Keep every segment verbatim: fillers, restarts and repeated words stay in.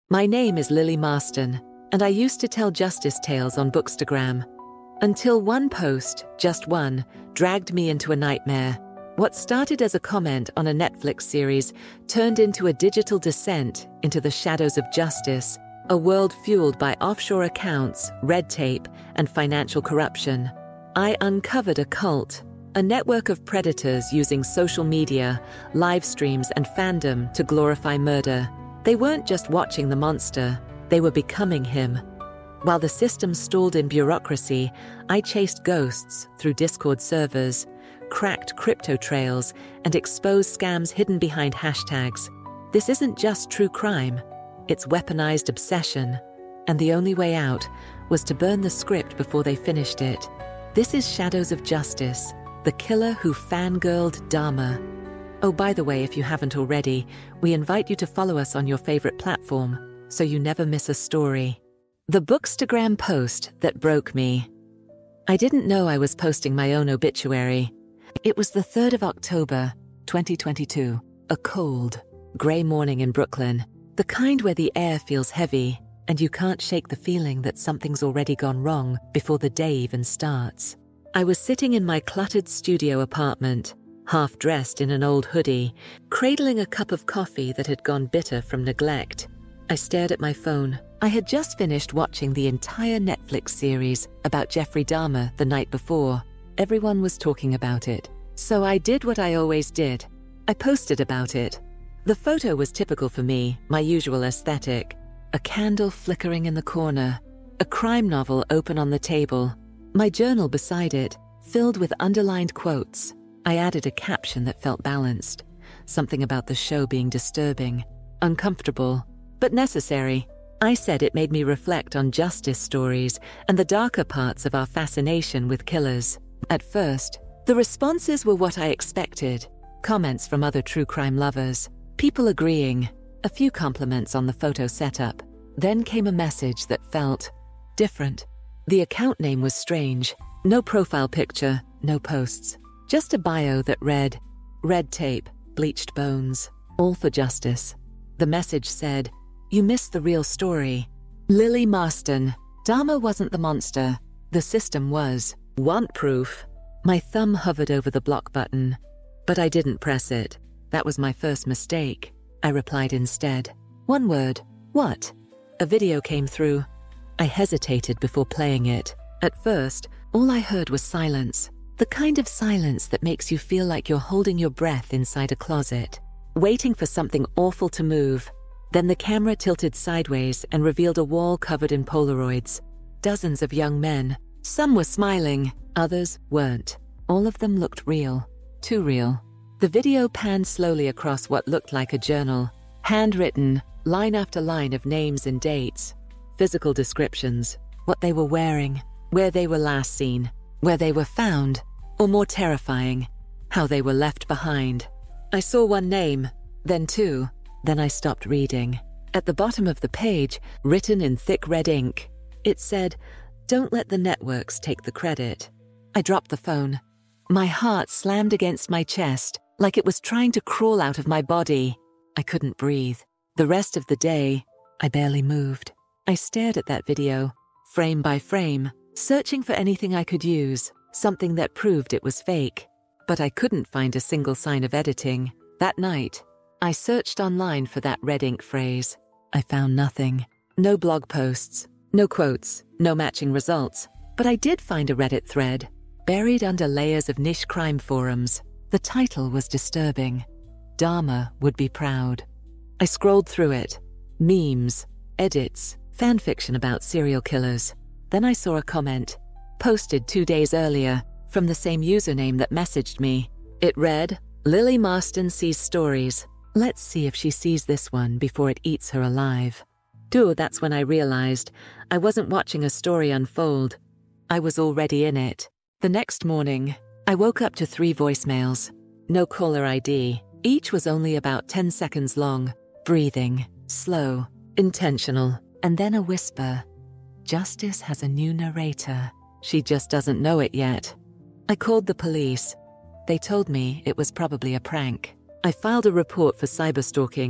My name is Lily Marston, and I used to tell justice tales on Bookstagram. Until one post, just one, dragged me into a nightmare. What started as a comment on a Netflix series turned into a digital descent into the shadows of justice, a world fueled by offshore accounts, red tape, and financial corruption. I uncovered a cult, a network of predators using social media, live streams, and fandom to glorify murder. They weren't just watching the monster, they were becoming him. While the system stalled in bureaucracy, I chased ghosts through Discord servers, cracked crypto trails, and exposed scams hidden behind hashtags. This isn't just true crime, it's weaponized obsession. And the only way out was to burn the script before they finished it. This is Shadows of Justice, the killer who fangirled Dahmer. Oh, by the way, if you haven't already, we invite you to follow us on your favorite platform, so you never miss a story. The Bookstagram post that broke me. I didn't know I was posting my own obituary. It was the third of October, twenty twenty-two, a cold, grey morning in Brooklyn, the kind where the air feels heavy and you can't shake the feeling that something's already gone wrong before the day even starts. I was sitting in my cluttered studio apartment, half dressed in an old hoodie, cradling a cup of coffee that had gone bitter from neglect. I stared at my phone. I had just finished watching the entire Netflix series about Jeffrey Dahmer the night before. Everyone was talking about it. So I did what I always did. I posted about it. The photo was typical for me, my usual aesthetic. A candle flickering in the corner, a crime novel open on the table, my journal beside it, filled with underlined quotes. I added a caption that felt balanced, something about the show being disturbing, uncomfortable, but necessary. I said it made me reflect on justice stories and the darker parts of our fascination with killers. At first, the responses were what I expected. Comments from other true crime lovers, people agreeing, a few compliments on the photo setup. Then came a message that felt different. The account name was strange. No profile picture, no posts. Just a bio that read, red tape, bleached bones, all for justice. The message said, you missed the real story. Lily Marston. Dahmer wasn't the monster. The system was. Want proof? My thumb hovered over the block button, but I didn't press it. That was my first mistake. I replied instead. One word. What? A video came through. I hesitated before playing it. At first, all I heard was silence. The kind of silence that makes you feel like you're holding your breath inside a closet, waiting for something awful to move. Then the camera tilted sideways and revealed a wall covered in Polaroids. Dozens of young men. Some were smiling, others weren't. All of them looked real. Too real. The video panned slowly across what looked like a journal. Handwritten, line after line of names and dates. Physical descriptions. What they were wearing. Where they were last seen. Where they were found. Or more terrifying, how they were left behind. I saw one name, then two. Then I stopped reading. At the bottom of the page, written in thick red ink, it said, "Don't let the networks take the credit." I dropped the phone. My heart slammed against my chest, like it was trying to crawl out of my body. I couldn't breathe. The rest of the day, I barely moved. I stared at that video, frame by frame, searching for anything I could use, something that proved it was fake. But I couldn't find a single sign of editing. That night, I searched online for that red ink phrase. I found nothing. No blog posts, no quotes, no matching results. But I did find a Reddit thread, buried under layers of niche crime forums. The title was disturbing. Dahmer would be proud. I scrolled through it. Memes, edits, fanfiction about serial killers. Then I saw a comment, posted two days earlier, from the same username that messaged me. It read, "Lily Marston sees stories. Let's see if she sees this one before it eats her alive." Dude, that's when I realized I wasn't watching a story unfold. I was already in it. The next morning, I woke up to three voicemails. No caller I D. Each was only about ten seconds long. Breathing, slow, intentional, and then a whisper. Justice has a new narrator. She just doesn't know it yet. I called the police. They told me it was probably a prank. I filed a report for cyberstalking.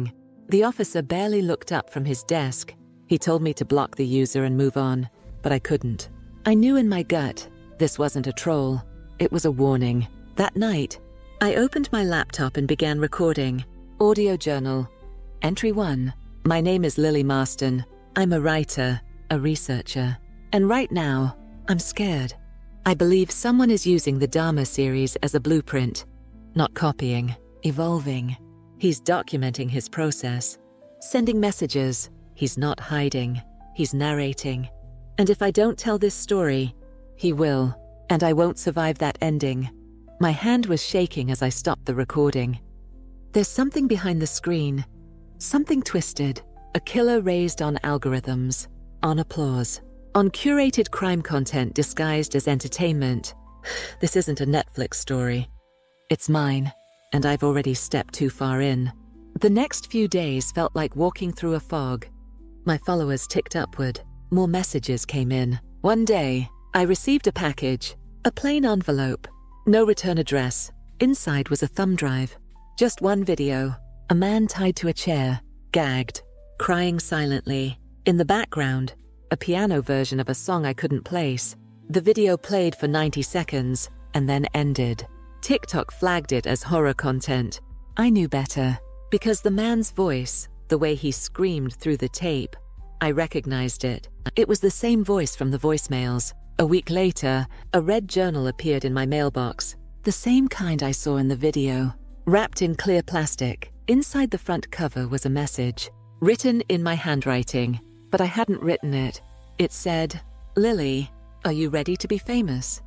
The officer barely looked up from his desk. He told me to block the user and move on, but I couldn't. I knew in my gut this wasn't a troll. It was a warning. That night, I opened my laptop and began recording. Audio journal. Entry one. My name is Lily Marston. I'm a writer, a researcher. And right now, I'm scared. I believe someone is using the Dharma series as a blueprint. Not copying, evolving. He's documenting his process. Sending messages. He's not hiding. He's narrating. And if I don't tell this story, he will. And I won't survive that ending. My hand was shaking as I stopped the recording. There's something behind the screen. Something twisted. A killer raised on algorithms. On applause. On curated crime content disguised as entertainment. This isn't a Netflix story. It's mine, and I've already stepped too far in. The next few days felt like walking through a fog. My followers ticked upward. More messages came in. One day, I received a package. A plain envelope. No return address. Inside was a thumb drive. Just one video. A man tied to a chair, gagged, crying silently. In the background, a piano version of a song I couldn't place. The video played for ninety seconds and then ended. TikTok flagged it as horror content. I knew better, because the man's voice, the way he screamed through the tape, I recognized it. It was the same voice from the voicemails. A week later, a red journal appeared in my mailbox. The same kind I saw in the video. Wrapped in clear plastic, inside the front cover was a message, written in my handwriting, but I hadn't written it. It said, Lily, are you ready to be famous?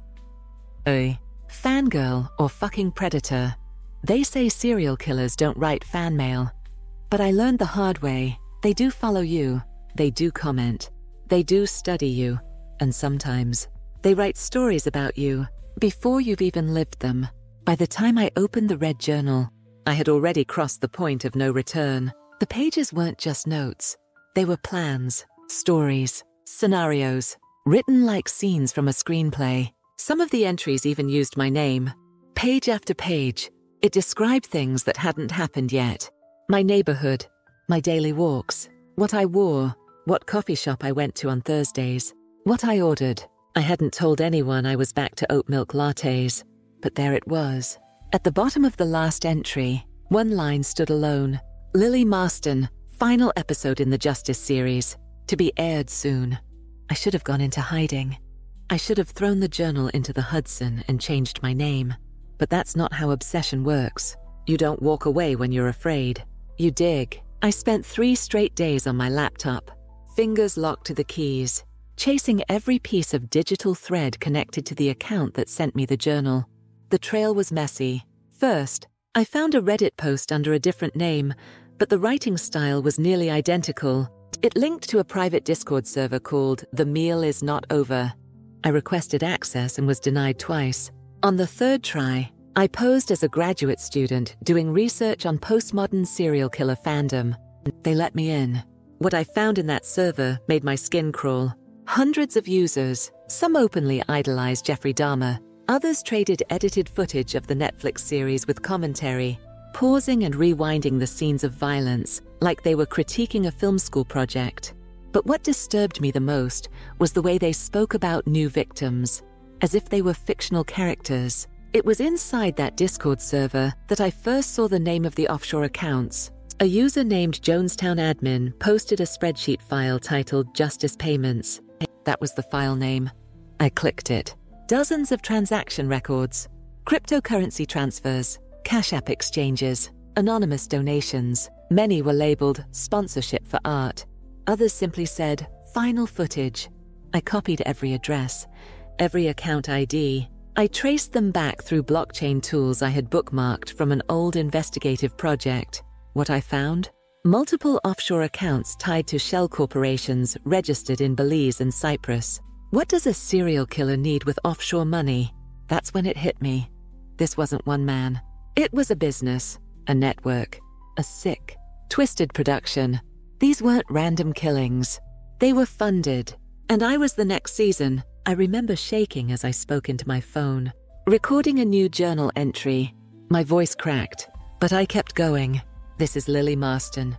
A fangirl or fucking predator. They say serial killers don't write fan mail. But I learned the hard way. They do follow you. They do comment. They do study you. And sometimes, they write stories about you before you've even lived them. By the time I opened the red journal, I had already crossed the point of no return. The pages weren't just notes. They were plans, stories, scenarios, written like scenes from a screenplay. Some of the entries even used my name. Page after page, it described things that hadn't happened yet. My neighborhood, my daily walks, what I wore, what coffee shop I went to on Thursdays, what I ordered. I hadn't told anyone I was back to oat milk lattes, but there it was. At the bottom of the last entry, one line stood alone. Lily Marston, final episode in the Justice series, to be aired soon. I should have gone into hiding. I should have thrown the journal into the Hudson and changed my name. But that's not how obsession works. You don't walk away when you're afraid. You dig. I spent three straight days on my laptop, fingers locked to the keys, chasing every piece of digital thread connected to the account that sent me the journal. The trail was messy. First, I found a Reddit post under a different name, but the writing style was nearly identical. It linked to a private Discord server called The Meal Is Not Over. I requested access and was denied twice. On the third try, I posed as a graduate student doing research on postmodern serial killer fandom. They let me in. What I found in that server made my skin crawl. Hundreds of users, some openly idolized Jeffrey Dahmer. Others traded edited footage of the Netflix series with commentary, pausing and rewinding the scenes of violence like they were critiquing a film school project. But what disturbed me the most was the way they spoke about new victims, as if they were fictional characters. It was inside that Discord server that I first saw the name of the offshore accounts. A user named Jonestown Admin posted a spreadsheet file titled Justice Payments. That was the file name. I clicked it. Dozens of transaction records, cryptocurrency transfers, Cash App exchanges, anonymous donations. Many were labeled sponsorship for art. Others simply said, final footage. I copied every address, every account I D. I traced them back through blockchain tools I had bookmarked from an old investigative project. What I found? Multiple offshore accounts tied to shell corporations registered in Belize and Cyprus. What does a serial killer need with offshore money? That's when it hit me. This wasn't one man. It was a business, a network, a sick, twisted production. These weren't random killings. They were funded. And I was the next season. I remember shaking as I spoke into my phone, recording a new journal entry. My voice cracked, but I kept going. This is Lily Marston.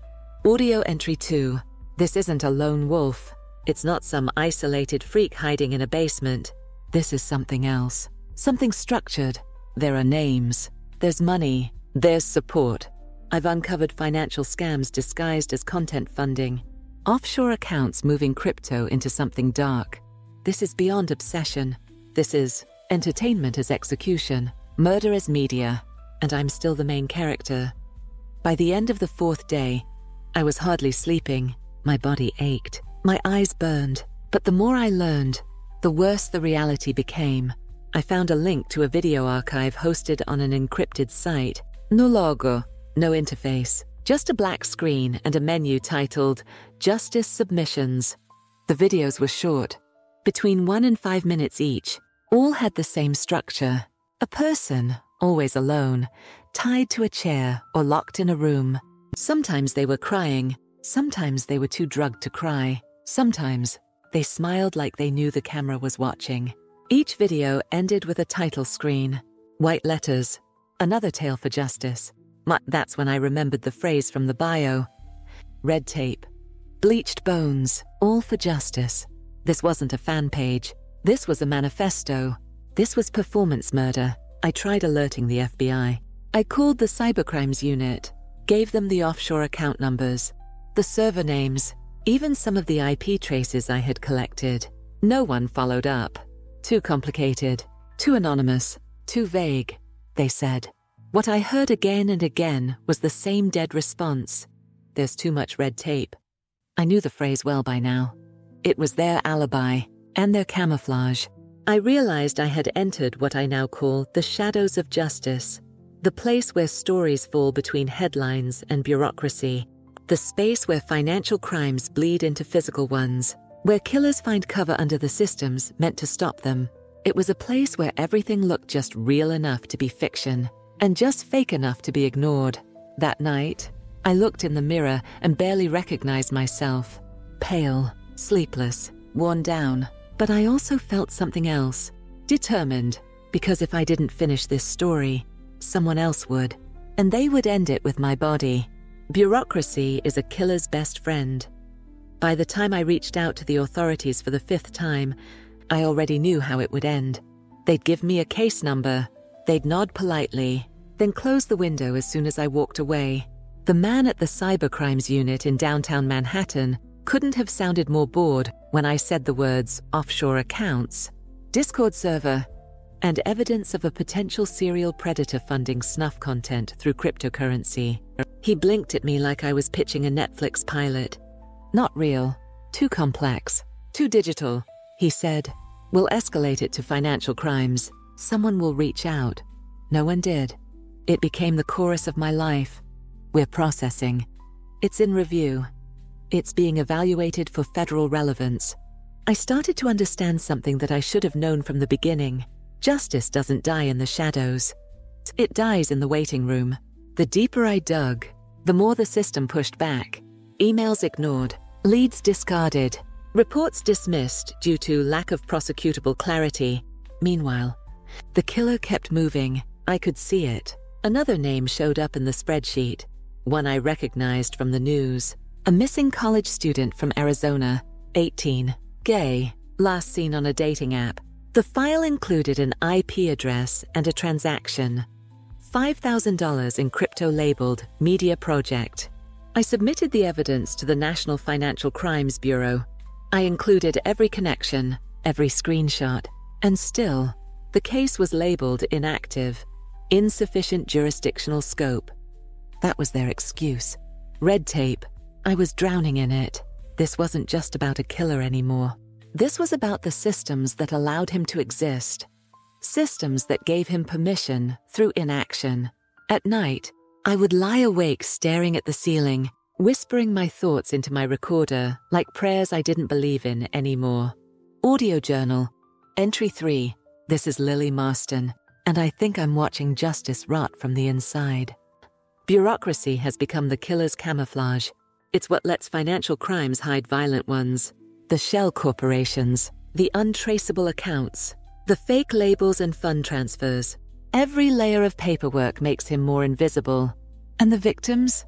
Audio entry two. This isn't a lone wolf. It's not some isolated freak hiding in a basement. This is something else. Something structured. There are names. There's money. There's support. I've uncovered financial scams disguised as content funding. Offshore accounts moving crypto into something dark. This is beyond obsession. This is entertainment as execution, murder as media, and I'm still the main character. By the end of the fourth day, I was hardly sleeping. My body ached. My eyes burned. But the more I learned, the worse the reality became. I found a link to a video archive hosted on an encrypted site. No logo, no interface, just a black screen and a menu titled Justice Submissions. The videos were short, between one and five minutes each. All had the same structure. A person, always alone, tied to a chair or locked in a room. Sometimes they were crying. Sometimes they were too drugged to cry. Sometimes they smiled like they knew the camera was watching. Each video ended with a title screen. White letters. Another tale for justice. That's when I remembered the phrase from the bio. Red tape. Bleached bones. All for justice. This wasn't a fan page. This was a manifesto. This was performance murder. I tried alerting the F B I. I called the cybercrimes unit. Gave them the offshore account numbers. The server names. Even some of the I P traces I had collected. No one followed up. Too complicated. Too anonymous. Too vague, they said. What I heard again and again was the same dead response. There's too much red tape. I knew the phrase well by now. It was their alibi and their camouflage. I realized I had entered what I now call the shadows of justice, the place where stories fall between headlines and bureaucracy, the space where financial crimes bleed into physical ones, where killers find cover under the systems meant to stop them. It was a place where everything looked just real enough to be fiction, and just fake enough to be ignored. That night, I looked in the mirror and barely recognized myself. Pale, sleepless, worn down. But I also felt something else. Determined, because if I didn't finish this story, someone else would. And they would end it with my body. Bureaucracy is a killer's best friend. By the time I reached out to the authorities for the fifth time, I already knew how it would end. They'd give me a case number. They'd nod politely, then close the window as soon as I walked away. The man at the cybercrimes unit in downtown Manhattan couldn't have sounded more bored when I said the words offshore accounts, Discord server, and evidence of a potential serial predator funding snuff content through cryptocurrency. He blinked at me like I was pitching a Netflix pilot. Not real, too complex, too digital, he said. We'll escalate it to financial crimes. Someone will reach out. No one did. It became the chorus of my life. We're processing. It's in review. It's being evaluated for federal relevance. I started to understand something that I should have known from the beginning. Justice doesn't die in the shadows. It dies in the waiting room. The deeper I dug, the more the system pushed back. Emails ignored, leads discarded, reports dismissed due to lack of prosecutable clarity. Meanwhile, the killer kept moving. I could see it. Another name showed up in the spreadsheet, one I recognized from the news. A missing college student from Arizona, eighteen, gay, last seen on a dating app. The file included an I P address and a transaction. five thousand dollars in crypto labeled Media Project. I submitted the evidence to the National Financial Crimes Bureau. I included every connection, every screenshot, and still, the case was labeled inactive, insufficient jurisdictional scope. That was their excuse. Red tape. I was drowning in it. This wasn't just about a killer anymore. This was about the systems that allowed him to exist. Systems that gave him permission through inaction. At night, I would lie awake staring at the ceiling, whispering my thoughts into my recorder like prayers I didn't believe in anymore. Audio journal. Entry three. This is Lily Marston, and I think I'm watching justice rot from the inside. Bureaucracy has become the killer's camouflage. It's what lets financial crimes hide violent ones. The shell corporations, the untraceable accounts, the fake labels and fund transfers. Every layer of paperwork makes him more invisible. And the victims?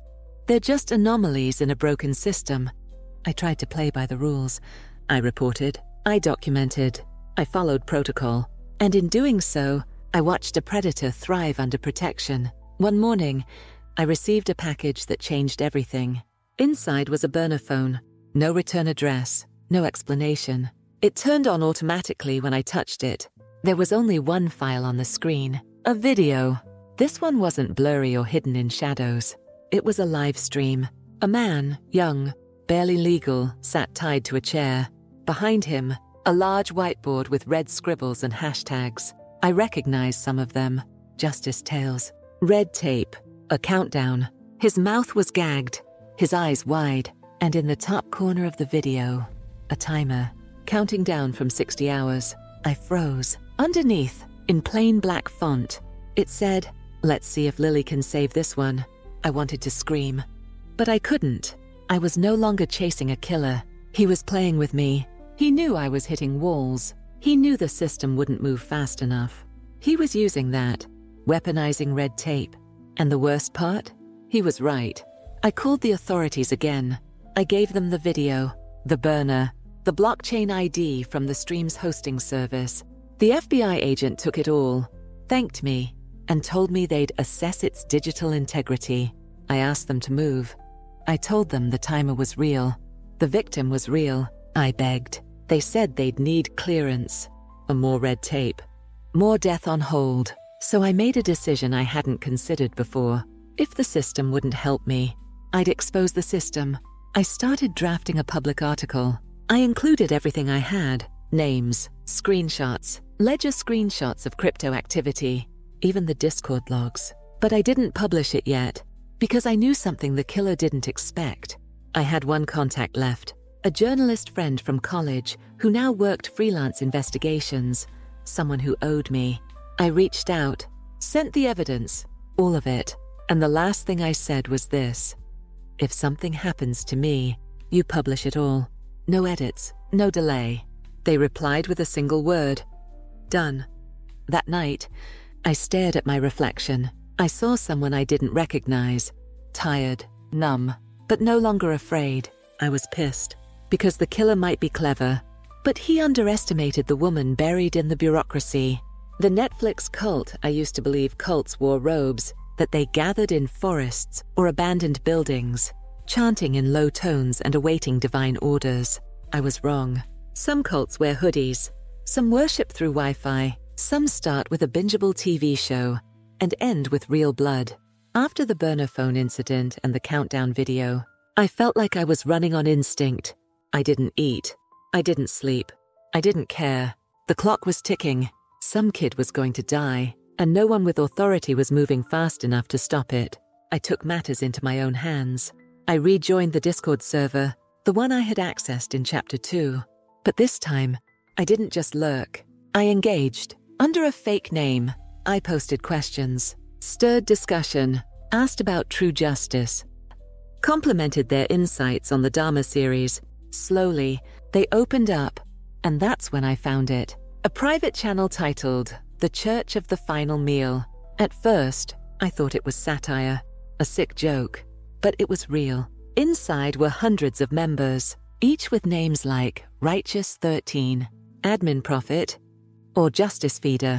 They're just anomalies in a broken system. I tried to play by the rules. I reported, I documented, I followed protocol. And in doing so, I watched a predator thrive under protection. One morning, I received a package that changed everything. Inside was a burner phone. No return address, no explanation. It turned on automatically when I touched it. There was only one file on the screen, a video. This one wasn't blurry or hidden in shadows. It was a live stream. A man, young, barely legal, sat tied to a chair. Behind him, a large whiteboard with red scribbles and hashtags. I recognized some of them. Justice Tales. Red tape. A countdown. His mouth was gagged, his eyes wide, and in the top corner of the video, a timer, counting down from sixty hours. I froze. Underneath, in plain black font, it said, "Let's see if Lily can save this one." I wanted to scream, but I couldn't. I was no longer chasing a killer. He was playing with me. He knew I was hitting walls. He knew the system wouldn't move fast enough. He was using that, weaponizing red tape. And the worst part? He was right. I called the authorities again. I gave them the video, the burner, the blockchain I D from the stream's hosting service. The F B I agent took it all, thanked me, and told me they'd assess its digital integrity. I asked them to move. I told them the timer was real. The victim was real. I begged. They said they'd need clearance, or more red tape, more death on hold. So I made a decision I hadn't considered before. If the system wouldn't help me, I'd expose the system. I started drafting a public article. I included everything I had: names, screenshots, ledger screenshots of crypto activity, even the Discord logs. But I didn't publish it yet, because I knew something the killer didn't expect. I had one contact left, a journalist friend from college who now worked freelance investigations, someone who owed me. I reached out, sent the evidence, all of it, and the last thing I said was this: if something happens to me, you publish it all. No edits, no delay. They replied with a single word: done. That night, I stared at my reflection. I saw someone I didn't recognize, tired, numb, but no longer afraid. I was pissed, because the killer might be clever, but he underestimated the woman buried in the bureaucracy. The Netflix cult I used to believe cults wore robes, that they gathered in forests or abandoned buildings, chanting in low tones and awaiting divine orders. I was wrong. Some cults wear hoodies, some worship through Wi-Fi, some start with a bingeable T V show and end with real blood. After the burner phone incident and the countdown video, I felt like I was running on instinct. I didn't eat. I didn't sleep. I didn't care. The clock was ticking. Some kid was going to die, and no one with authority was moving fast enough to stop it. I took matters into my own hands. I rejoined the Discord server, the one I had accessed in Chapter two. But this time, I didn't just lurk. I engaged. Under a fake name, I posted questions, stirred discussion, asked about true justice, complimented their insights on the Dharma series. Slowly, they opened up, and that's when I found it. A private channel titled The Church of the Final Meal. At first, I thought it was satire, a sick joke, but it was real. Inside were hundreds of members, each with names like Righteous thirteen, Admin Prophet, or Justice Feeder.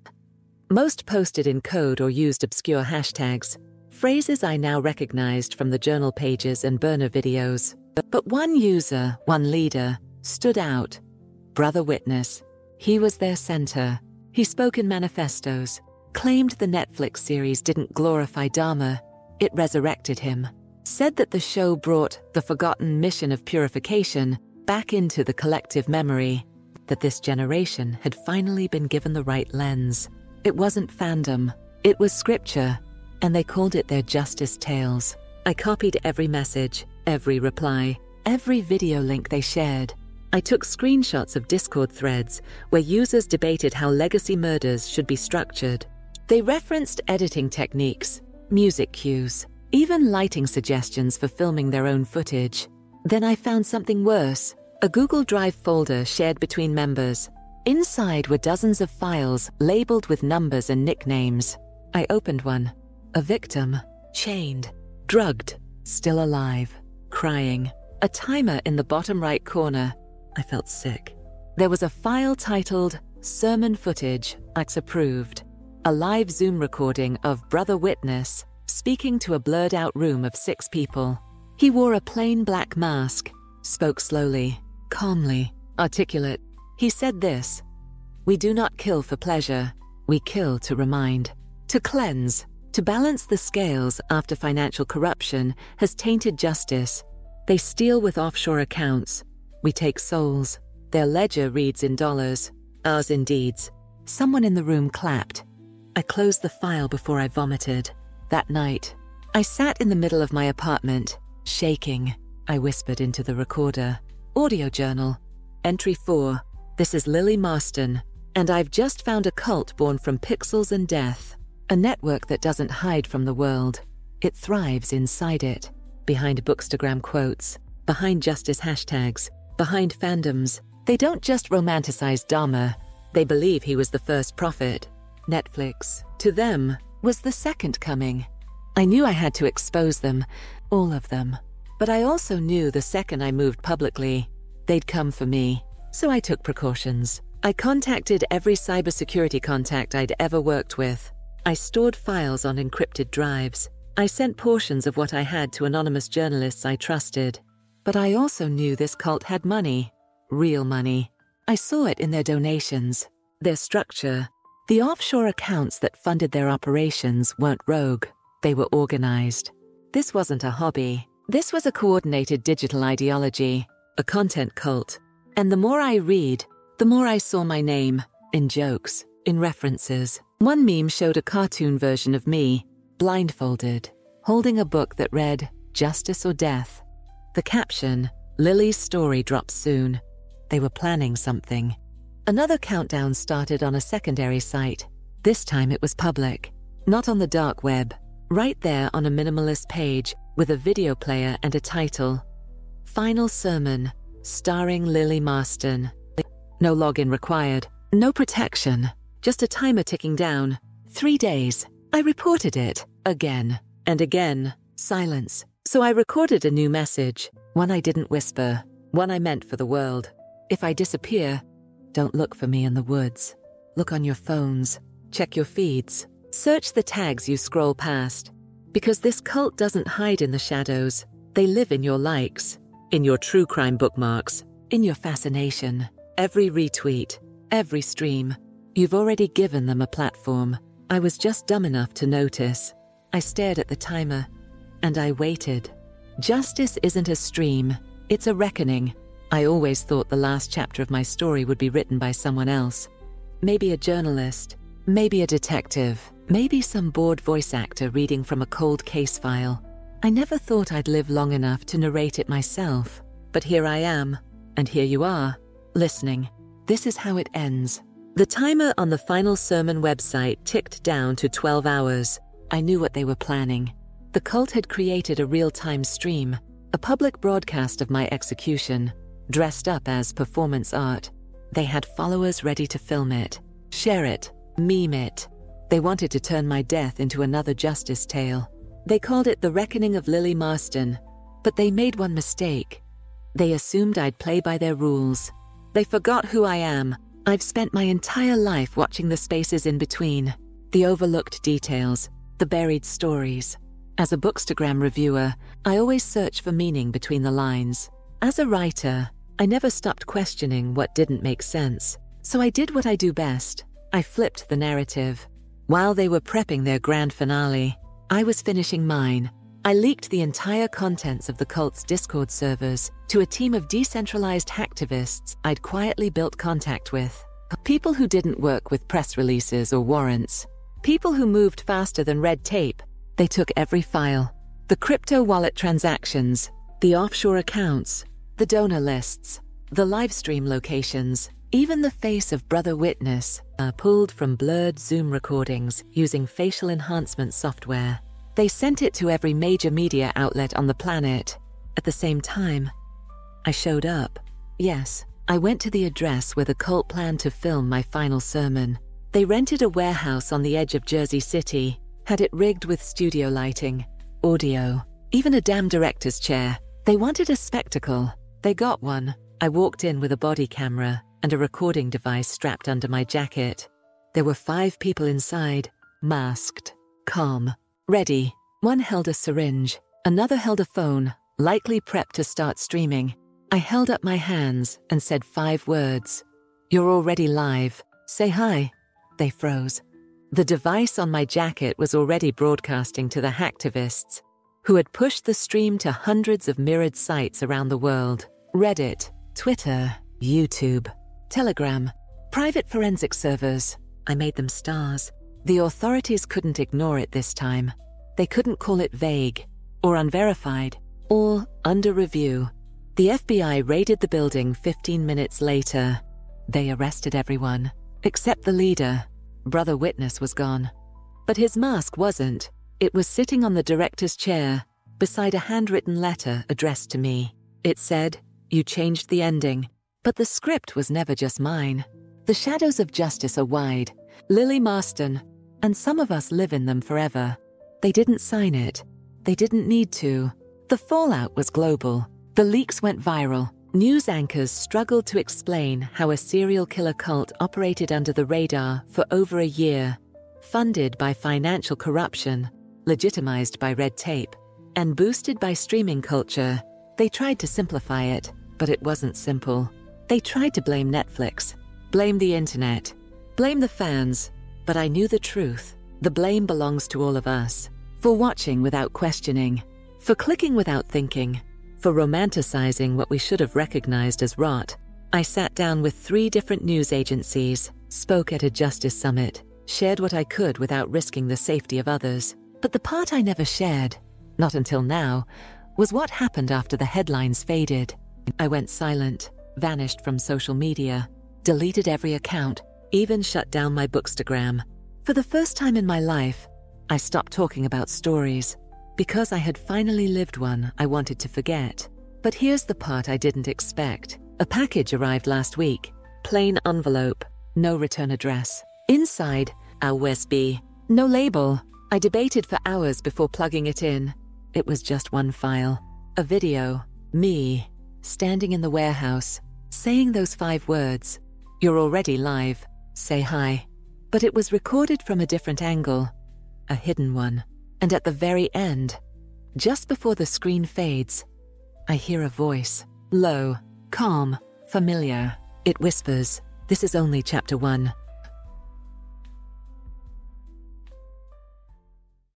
Most posted in code or used obscure hashtags, phrases I now recognized from the journal pages and burner videos. But one user, one leader, stood out: Brother Witness. He was their center. He spoke in manifestos, claimed the Netflix series didn't glorify Dharma, it resurrected him, said that the show brought the forgotten mission of purification back into the collective memory, that this generation had finally been given the right lens. It wasn't fandom, it was scripture, and they called it their Justice Tales. I copied every message, every reply, every video link they shared. I took screenshots of Discord threads where users debated how legacy murders should be structured. They referenced editing techniques, music cues, even lighting suggestions for filming their own footage. Then I found something worse, a Google Drive folder shared between members. Inside were dozens of files labeled with numbers and nicknames. I opened one. A victim, chained, drugged, still alive, crying. A timer in the bottom right corner. I felt sick. There was a file titled Sermon Footage, X approved. A live Zoom recording of Brother Witness speaking to a blurred out room of six people. He wore a plain black mask, spoke slowly, calmly, articulate. He said this: "We do not kill for pleasure. We kill to remind, to cleanse, to balance the scales after financial corruption has tainted justice. They steal with offshore accounts. We take souls. Their ledger reads in dollars, ours in deeds." Someone in the room clapped. I closed the file before I vomited. That night, I sat in the middle of my apartment, shaking. I whispered into the recorder. Audio journal. Entry four. This is Lily Marston, and I've just found a cult born from pixels and death. A network that doesn't hide from the world. It thrives inside it. Behind Bookstagram quotes, behind justice hashtags, behind fandoms. They don't just romanticize Dharma. They believe he was the first prophet. Netflix, to them, was the second coming. I knew I had to expose them, all of them. But I also knew the second I moved publicly, they'd come for me. So I took precautions. I contacted every cybersecurity contact I'd ever worked with. I stored files on encrypted drives. I sent portions of what I had to anonymous journalists I trusted. But I also knew this cult had money. Real money. I saw it in their donations, their structure. The offshore accounts that funded their operations weren't rogue. They were organized. This wasn't a hobby. This was a coordinated digital ideology, a content cult. And the more I read, the more I saw my name, in jokes, in references. One meme showed a cartoon version of me, blindfolded, holding a book that read, Justice or Death. The caption, Lily's story drops soon. They were planning something. Another countdown started on a secondary site. This time it was public, not on the dark web. Right there on a minimalist page with a video player and a title. Final Sermon, starring Lily Marston. No login required, no protection, just a timer ticking down. Three days. I reported it, again, and again, silence. So I recorded a new message, one I didn't whisper, one I meant for the world. If I disappear, don't look for me in the woods. Look on your phones, check your feeds, search the tags you scroll past. Because this cult doesn't hide in the shadows. They live in your likes, in your true crime bookmarks, in your fascination. Every retweet, every stream. You've already given them a platform. I was just dumb enough to notice. I stared at the timer, and I waited. Justice isn't a stream, it's a reckoning. I always thought the last chapter of my story would be written by someone else. Maybe a journalist, maybe a detective, maybe some bored voice actor reading from a cold case file. I never thought I'd live long enough to narrate it myself. But here I am, and here you are, listening. This is how it ends. The timer on the Final Sermon website ticked down to twelve hours. I knew what they were planning. The cult had created a real-time stream, a public broadcast of my execution, dressed up as performance art. They had followers ready to film it, share it, meme it. They wanted to turn my death into another justice tale. They called it The Reckoning of Lily Marston, but they made one mistake. They assumed I'd play by their rules. They forgot who I am. I've spent my entire life watching the spaces in between, the overlooked details, the buried stories. As a Bookstagram reviewer, I always search for meaning between the lines. As a writer, I never stopped questioning what didn't make sense. So I did what I do best. I flipped the narrative. While they were prepping their grand finale, I was finishing mine. I leaked the entire contents of the cult's Discord servers to a team of decentralized hacktivists I'd quietly built contact with. People who didn't work with press releases or warrants. People who moved faster than red tape. They took every file. The crypto wallet transactions, the offshore accounts, the donor lists, the livestream locations, even the face of Brother Witness, uh, pulled from blurred Zoom recordings using facial enhancement software. They sent it to every major media outlet on the planet. At the same time, I showed up. Yes, I went to the address where the cult planned to film my final sermon. They rented a warehouse on the edge of Jersey City, had it rigged with studio lighting, audio, Even a damn director's chair. They wanted a spectacle. They got one. I walked in with a body camera and a recording device strapped under my jacket. There were five people inside, masked, calm, ready. One held a syringe, another held a phone, likely prepped to start streaming. I held up my hands and said five words. "You're already live. Say hi." They froze. The device on my jacket was already broadcasting to the hacktivists, who had pushed the stream to hundreds of mirrored sites around the world. Reddit, Twitter, YouTube, Telegram, private forensic servers. I made them stars. The authorities couldn't ignore it this time. They couldn't call it vague, or unverified, or under review. The F B I raided the building fifteen minutes later. They arrested everyone, except the leader. Brother Witness was gone. But his mask wasn't. It was sitting on the director's chair, beside a handwritten letter addressed to me. It said, "You changed the ending." But the script was never just mine. The shadows of justice are wide. Lily Marston, and some of us live in them forever. They didn't sign it. They didn't need to. The fallout was global. The leaks went viral. News anchors struggled to explain how a serial killer cult operated under the radar for over a year, funded by financial corruption, legitimized by red tape, and boosted by streaming culture. They tried to simplify it, but it wasn't simple. They tried to blame Netflix, blame the internet, blame the fans, but I knew the truth. The blame belongs to all of us. For watching without questioning, for clicking without thinking, for romanticizing what we should have recognized as rot. I sat down with three different news agencies, spoke at a justice summit, shared what I could without risking the safety of others. But the part I never shared, not until now, was what happened after the headlines faded. I went silent, vanished from social media, deleted every account, even shut down my Bookstagram. For the first time in my life, I stopped talking about stories. Because I had finally lived one I wanted to forget. But here's the part I didn't expect. A package arrived last week. Plain envelope, no return address. Inside, a U S B. No label. I debated for hours before plugging it in. It was just one file. A video. Me, standing in the warehouse, saying those five words. "You're already live. Say hi." But it was recorded from a different angle. A hidden one. And at the very end, just before the screen fades, I hear a voice. Low, calm, familiar. It whispers, "This is only chapter one.